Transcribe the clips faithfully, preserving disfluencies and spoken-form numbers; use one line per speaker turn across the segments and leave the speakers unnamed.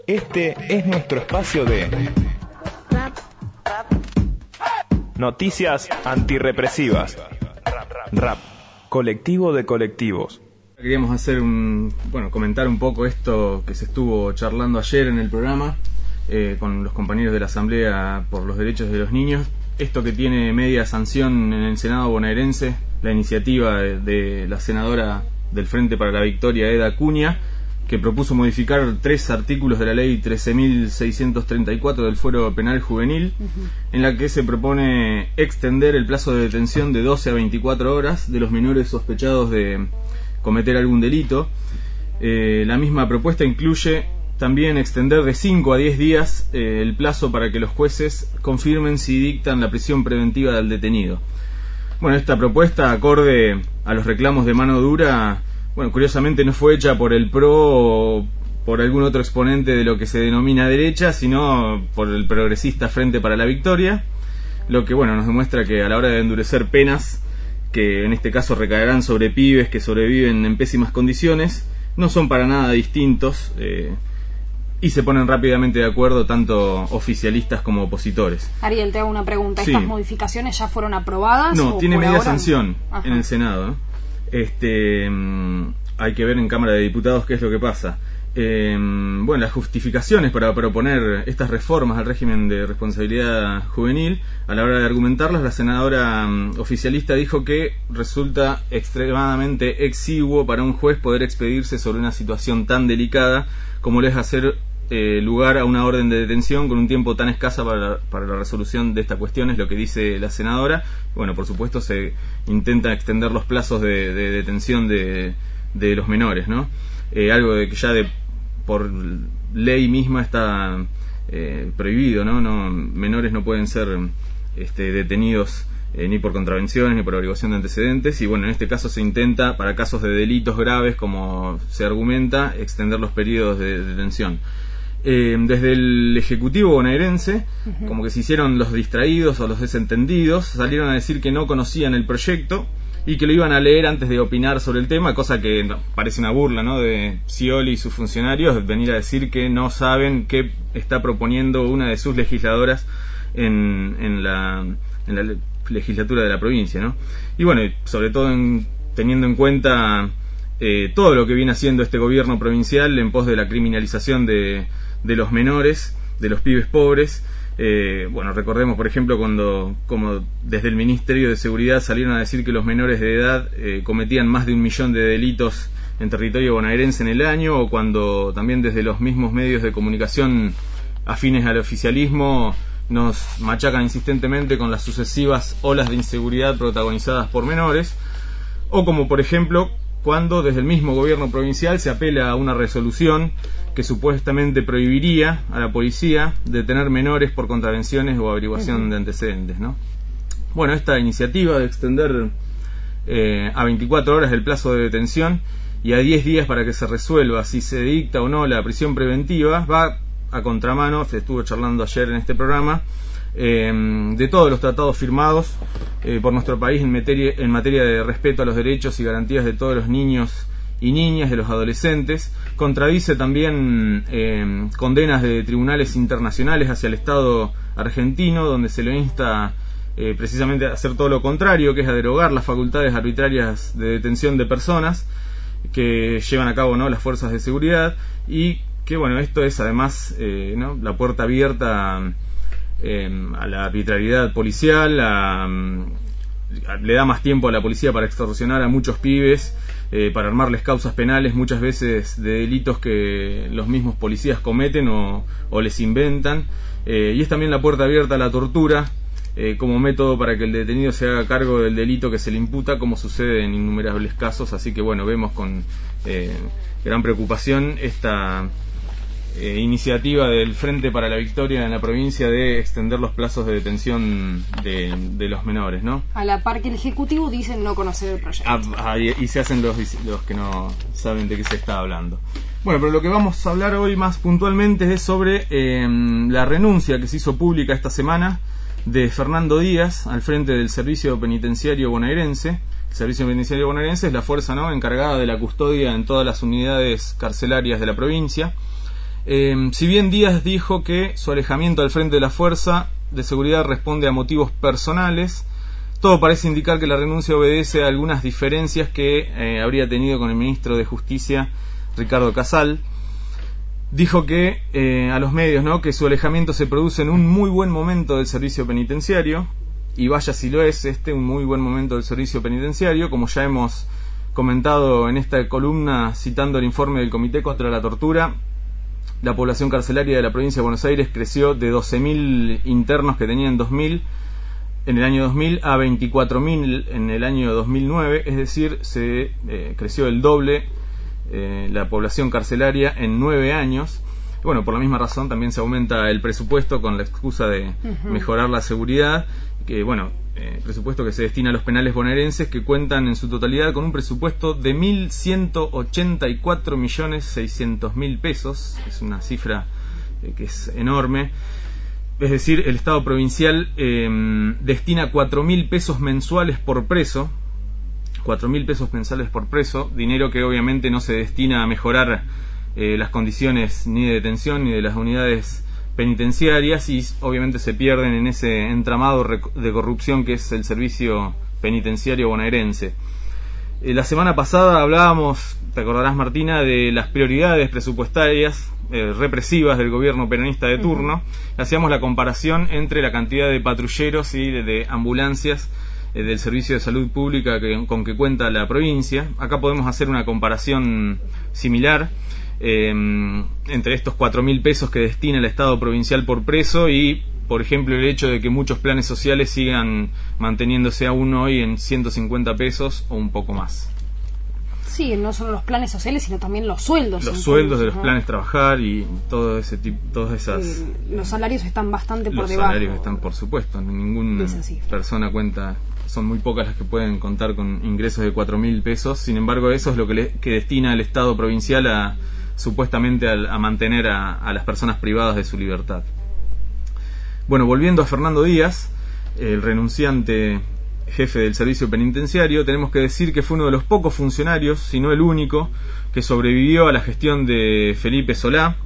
Este es nuestro espacio de noticias antirrepresivas. Rap, colectivo de colectivos.
Queríamos hacer un, bueno, comentar un poco esto que se estuvo charlando ayer en el programa eh, con los compañeros de la Asamblea por los Derechos de los Niños. Esto que tiene media sanción en el Senado bonaerense, la iniciativa de, de la senadora del Frente para la Victoria, Eda Acuña, que propuso modificar tres artículos de la ley trece mil seiscientos treinta y cuatro del Fuero Penal Juvenil, uh-huh. en la que se propone extender el plazo de detención de doce a veinticuatro horas de los menores sospechados de cometer algún delito. Eh, la misma propuesta incluye también extender de cinco a diez días eh, el plazo para que los jueces confirmen si dictan la prisión preventiva del detenido. Bueno, esta propuesta, acorde a los reclamos de mano dura, bueno, curiosamente no fue hecha por el P R O o por algún otro exponente de lo que se denomina derecha, sino por el progresista Frente para la Victoria, lo que, bueno, nos demuestra que a la hora de endurecer penas, que en este caso recaerán sobre pibes que sobreviven en pésimas condiciones, no son para nada distintos eh, y se ponen rápidamente de acuerdo tanto oficialistas como opositores.
Ariel, te hago una pregunta.
Sí.
¿Estas modificaciones ya fueron aprobadas?
No,
o
tiene
por
media
ahora
sanción
no?
en el Senado, ¿no? Este, mmm, hay que ver en Cámara de Diputados qué es lo que pasa. Eh, bueno, las justificaciones para proponer estas reformas al régimen de responsabilidad juvenil, a la hora de argumentarlas, la senadora um, oficialista dijo que resulta extremadamente exiguo para un juez poder expedirse sobre una situación tan delicada como lo es hacer eh, lugar a una orden de detención con un tiempo tan escasa para, para la resolución de esta cuestión, es lo que dice la senadora. Bueno, por supuesto se intenta extender los plazos de, de detención de, de los menores, ¿no? Eh, algo de que ya de por ley misma está eh, prohibido, ¿no? No, menores no pueden ser este, detenidos eh, ni por contravenciones ni por averiguación de antecedentes, y bueno, en este caso se intenta, para casos de delitos graves, como se argumenta, extender los periodos de, de detención. Eh, desde el Ejecutivo bonaerense, uh-huh. como que se hicieron los distraídos o los desentendidos, salieron a decir que no conocían el proyecto y que lo iban a leer antes de opinar sobre el tema, cosa que no, parece una burla, ¿no?, de Scioli y sus funcionarios, venir a decir que no saben qué está proponiendo una de sus legisladoras en, en, la, en la legislatura de la provincia, ¿no? Y bueno, sobre todo en, teniendo en cuenta eh, todo lo que viene haciendo este gobierno provincial en pos de la criminalización de, de los menores, de los pibes pobres. Eh, bueno, recordemos, por ejemplo, cuando como desde el Ministerio de Seguridad salieron a decir que los menores de edad eh, cometían más de un millón de delitos en territorio bonaerense en el año, o cuando también desde los mismos medios de comunicación afines al oficialismo nos machacan insistentemente con las sucesivas olas de inseguridad protagonizadas por menores, o como por ejemplo cuando desde el mismo gobierno provincial se apela a una resolución que supuestamente prohibiría a la policía detener menores por contravenciones o averiguación uh-huh. de antecedentes, ¿no? Bueno, esta iniciativa de extender eh, a veinticuatro horas el plazo de detención y a diez días para que se resuelva si se dicta o no la prisión preventiva va a contramano, se estuvo charlando ayer en este programa, eh, de todos los tratados firmados eh, por nuestro país en materia, en materia de respeto a los derechos y garantías de todos los niños y niñas, de los adolescentes. Contradice también eh, condenas de tribunales internacionales hacia el Estado argentino, donde se lo insta eh, precisamente a hacer todo lo contrario, que es a derogar las facultades arbitrarias de detención de personas que llevan a cabo, ¿no?, las fuerzas de seguridad, y que bueno, esto es además eh, ¿no?, la puerta abierta eh, a la arbitrariedad policial, a, a, le da más tiempo a la policía para extorsionar a muchos pibes, eh, para armarles causas penales muchas veces de delitos que los mismos policías cometen o, o les inventan, eh, y es también la puerta abierta a la tortura eh, como método para que el detenido se haga cargo del delito que se le imputa, como sucede en innumerables casos. Así que bueno, vemos con eh, gran preocupación esta Eh, iniciativa del Frente para la Victoria en la provincia de extender los plazos de detención de, de los menores, ¿no?
A la par que el Ejecutivo dicen no conocer el proyecto.
Ah, ah, y, y se hacen los, los que no saben de qué se está hablando. Bueno, pero lo que vamos a hablar hoy más puntualmente es sobre eh, la renuncia que se hizo pública esta semana de Fernando Díaz al frente del Servicio Penitenciario Bonaerense. El Servicio Penitenciario Bonaerense es la fuerza, ¿no?, encargada de la custodia en todas las unidades carcelarias de la provincia. Eh, si bien Díaz dijo que su alejamiento al frente de la fuerza de seguridad responde a motivos personales, todo parece indicar que la renuncia obedece a algunas diferencias que eh, habría tenido con el ministro de Justicia, Ricardo Casal. Dijo que eh, a los medios, ¿no?, que su alejamiento se produce en un muy buen momento del servicio penitenciario, y vaya si lo es este, un muy buen momento del servicio penitenciario, como ya hemos comentado en esta columna citando el informe del Comité contra la Tortura. La población carcelaria de la provincia de Buenos Aires creció de doce mil internos que tenían en dos mil, en el año dos mil, a veinticuatro mil en el año dos mil nueve, es decir, se eh, creció el doble eh, la población carcelaria en nueve años. Bueno, por la misma razón también se aumenta el presupuesto con la excusa de uh-huh. mejorar la seguridad, que bueno, eh, presupuesto que se destina a los penales bonaerenses, que cuentan en su totalidad con un presupuesto de mil ciento ochenta y cuatro millones seiscientos mil pesos. Es una cifra eh, que es enorme. Es decir, el Estado provincial eh, destina cuatro mil pesos mensuales por preso, cuatro mil pesos mensuales por preso, dinero que obviamente no se destina a mejorar eh, las condiciones ni de detención ni de las unidades penitenciarias, y obviamente se pierden en ese entramado de corrupción que es el servicio penitenciario bonaerense. Eh, la semana pasada hablábamos, te acordarás, Martina, de las prioridades presupuestarias eh, represivas del gobierno peronista de turno. Uh-huh. Hacíamos la comparación entre la cantidad de patrulleros y de, de ambulancias eh, del servicio de salud pública que, con que cuenta la provincia. Acá podemos hacer una comparación similar. Eh, entre estos cuatro mil pesos que destina el Estado provincial por preso y, por ejemplo, el hecho de que muchos planes sociales sigan manteniéndose aún hoy en ciento cincuenta pesos o un poco más.
Sí, no solo los planes sociales, sino también los sueldos.
Los sueldos de los, ¿no?, planes trabajar y todo ese tipo, todas esas.
Eh, los salarios están bastante por
los
debajo.
Los salarios están, por supuesto, ninguna persona cuenta. Son muy pocas las que pueden contar con ingresos de cuatro mil pesos. Sin embargo, eso es lo que, le, que destina el Estado provincial a supuestamente a, a mantener a, a las personas privadas de su libertad. Bueno, volviendo a Fernando Díaz, el renunciante jefe del servicio penitenciario, tenemos que decir que fue uno de los pocos funcionarios, si no el único, que sobrevivió a la gestión de Felipe Solá.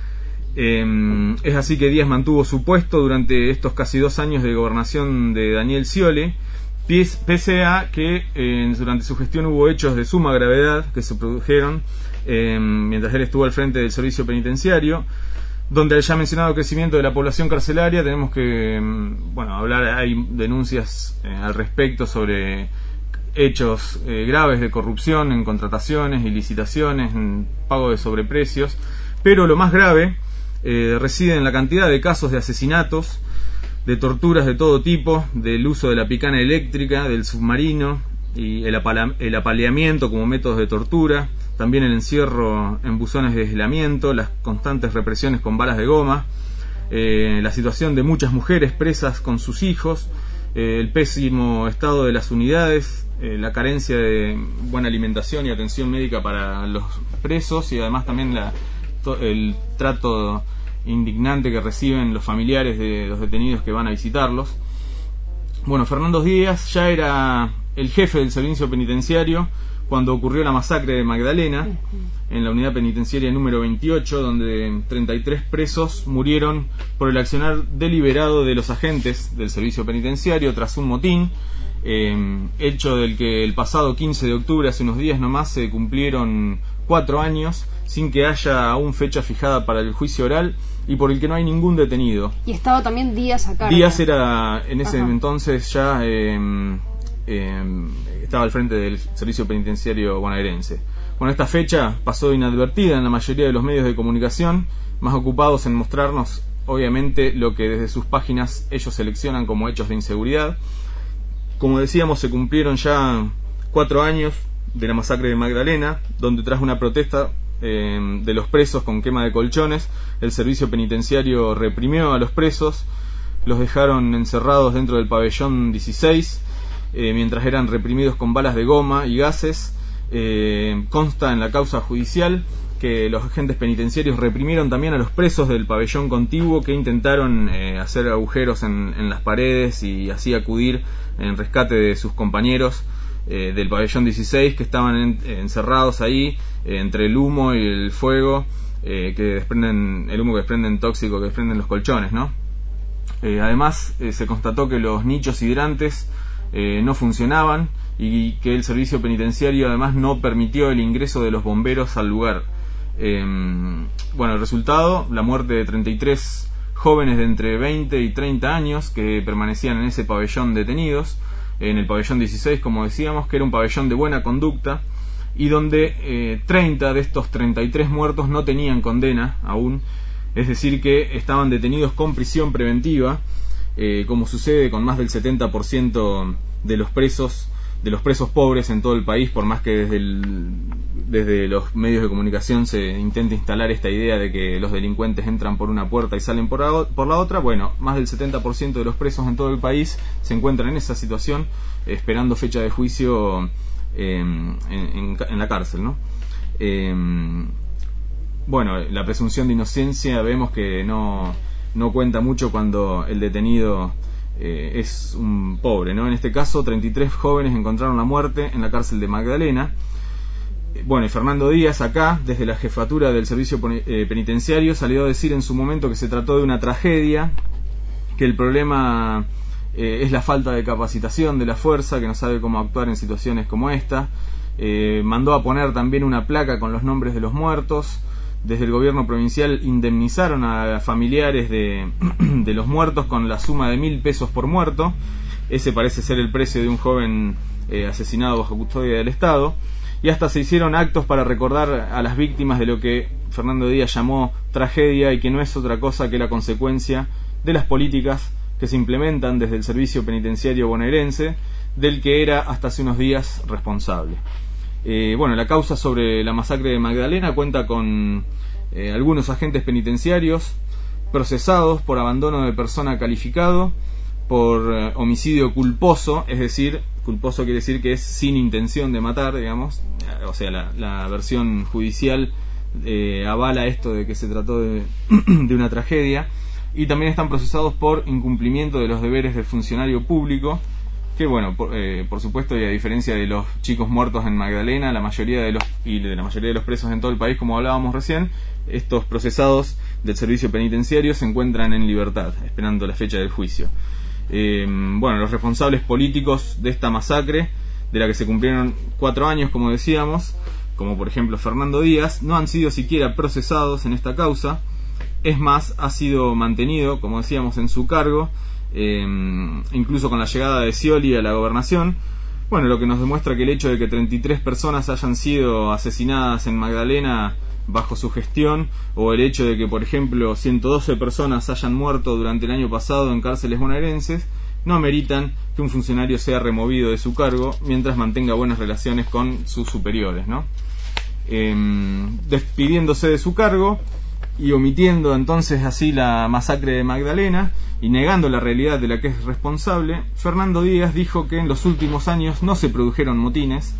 Eh, es así que Díaz mantuvo su puesto durante estos casi dos años de gobernación de Daniel Scioli, pese a que eh, durante su gestión hubo hechos de suma gravedad que se produjeron eh, mientras él estuvo al frente del servicio penitenciario, donde el ya mencionado crecimiento de la población carcelaria, tenemos que bueno hablar, hay denuncias eh, al respecto sobre hechos eh, graves de corrupción en contrataciones y licitaciones, en pago de sobreprecios, pero lo más grave eh, reside en la cantidad de casos de asesinatos, de torturas de todo tipo, del uso de la picana eléctrica, del submarino y el, apala- el apaleamiento como métodos de tortura, también el encierro en buzones de aislamiento, las constantes represiones con balas de goma, eh, la situación de muchas mujeres presas con sus hijos, eh, el pésimo estado de las unidades, eh, la carencia de buena alimentación y atención médica para los presos, y además también la, to- el trato indignante que reciben los familiares de los detenidos que van a visitarlos. Bueno, Fernando Díaz ya era el jefe del servicio penitenciario cuando ocurrió la masacre de Magdalena, en la unidad penitenciaria número veintiocho, donde treinta y tres presos murieron por el accionar deliberado de los agentes del servicio penitenciario tras un motín, eh, hecho del que el pasado quince de octubre, hace unos días nomás, se cumplieron cuatro años sin que haya aún fecha fijada para el juicio oral y por el que no hay ningún detenido.
Y estaba también Díaz a cargo.
Díaz era en ese
Ajá.
entonces ya eh, eh, estaba al frente del servicio penitenciario bonaerense. Bueno, esta fecha pasó inadvertida en la mayoría de los medios de comunicación, más ocupados en mostrarnos obviamente lo que desde sus páginas ellos seleccionan como hechos de inseguridad. Como decíamos, se cumplieron ya cuatro años de la masacre de Magdalena, donde tras una protesta eh, de los presos con quema de colchones, el servicio penitenciario reprimió a los presos, los dejaron encerrados dentro del pabellón dieciséis, eh, mientras eran reprimidos con balas de goma y gases. Eh, consta en la causa judicial que los agentes penitenciarios reprimieron también a los presos del pabellón contiguo que intentaron eh, hacer agujeros en, en las paredes y así acudir en rescate de sus compañeros eh, del pabellón dieciséis que estaban en, encerrados ahí eh, entre el humo y el fuego eh, que desprenden, el humo que desprenden tóxico que desprenden los colchones, ¿no? Eh, además, eh, se constató que los nichos hidrantes eh, no funcionaban y que el servicio penitenciario además no permitió el ingreso de los bomberos al lugar. Eh, bueno, el resultado, la muerte de treinta y tres jóvenes de entre veinte y treinta años que permanecían en ese pabellón detenidos, en el pabellón dieciséis, como decíamos, que era un pabellón de buena conducta y donde eh, treinta de estos treinta y tres muertos no tenían condena aún, es decir que estaban detenidos con prisión preventiva, eh, como sucede con más del setenta por ciento de los presos de los presos pobres en todo el país, por más que desde, el, desde los medios de comunicación se intente instalar esta idea de que los delincuentes entran por una puerta y salen por la, por la otra. Bueno, más del setenta por ciento de los presos en todo el país se encuentran en esa situación, eh, esperando fecha de juicio eh, en, en, en la cárcel, ¿no? Eh, bueno, la presunción de inocencia vemos que no, no cuenta mucho cuando el detenido Eh, es un pobre, ¿no? En este caso, treinta y tres jóvenes encontraron la muerte en la cárcel de Magdalena. Eh, bueno, y Fernando Díaz, acá, desde la jefatura del servicio eh, penitenciario, salió a decir en su momento que se trató de una tragedia, que el problema eh, es la falta de capacitación de la fuerza, que no sabe cómo actuar en situaciones como esta. Eh, mandó a poner también una placa con los nombres de los muertos. Desde el gobierno provincial indemnizaron a familiares de, de los muertos con la suma de mil pesos por muerto. Ese parece ser el precio de un joven eh, asesinado bajo custodia del Estado. Y hasta se hicieron actos para recordar a las víctimas de lo que Fernando Díaz llamó tragedia y que no es otra cosa que la consecuencia de las políticas que se implementan desde el servicio penitenciario bonaerense, del que era hasta hace unos días responsable. Eh, bueno, la causa sobre la masacre de Magdalena cuenta con eh, algunos agentes penitenciarios procesados por abandono de persona calificado, por eh, homicidio culposo, es decir, culposo quiere decir que es sin intención de matar, digamos, o sea, la, la versión judicial eh, avala esto de que se trató de, de una tragedia, y también están procesados por incumplimiento de los deberes del funcionario público, que bueno, por, eh, por supuesto, y a diferencia de los chicos muertos en Magdalena, la mayoría de los y de la mayoría de los presos en todo el país, como hablábamos recién, estos procesados del servicio penitenciario se encuentran en libertad, esperando la fecha del juicio. Eh, bueno, los responsables políticos de esta masacre, de la que se cumplieron cuatro años, como decíamos, como por ejemplo Fernando Díaz, no han sido siquiera procesados en esta causa. Es más, ha sido mantenido, como decíamos, en su cargo, Eh, incluso con la llegada de Scioli a la gobernación. Bueno, lo que nos demuestra que el hecho de que treinta y tres personas hayan sido asesinadas en Magdalena bajo su gestión, o el hecho de que, por ejemplo, ciento doce personas hayan muerto durante el año pasado en cárceles bonaerenses, no ameritan que un funcionario sea removido de su cargo mientras mantenga buenas relaciones con sus superiores, ¿no? Eh, despidiéndose de su cargo y omitiendo entonces así la masacre de Magdalena y negando la realidad de la que es responsable, Fernando Díaz dijo que en los últimos años no se produjeron motines,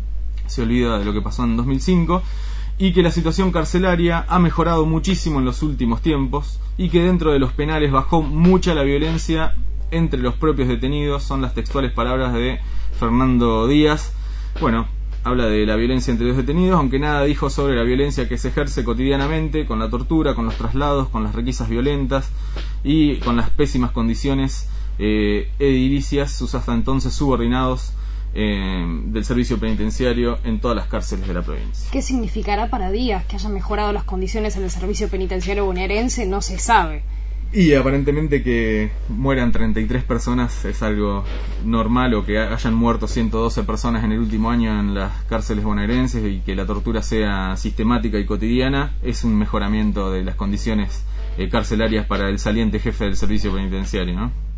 se olvida de lo que pasó en dos mil cinco, y que la situación carcelaria ha mejorado muchísimo en los últimos tiempos y que dentro de los penales bajó mucha la violencia entre los propios detenidos. Son las textuales palabras de Fernando Díaz. Bueno, habla de la violencia entre los detenidos, aunque nada dijo sobre la violencia que se ejerce cotidianamente, con la tortura, con los traslados, con las requisas violentas y con las pésimas condiciones eh, edilicias, sus hasta entonces subordinados eh, del servicio penitenciario en todas las cárceles de la provincia.
¿Qué significará para Díaz que hayan mejorado las condiciones en el servicio penitenciario bonaerense? No se sabe.
Y aparentemente que mueran treinta y tres personas es algo normal, o que hayan muerto ciento doce personas en el último año en las cárceles bonaerenses y que la tortura sea sistemática y cotidiana es un mejoramiento de las condiciones eh, carcelarias para el saliente jefe del servicio penitenciario, ¿no?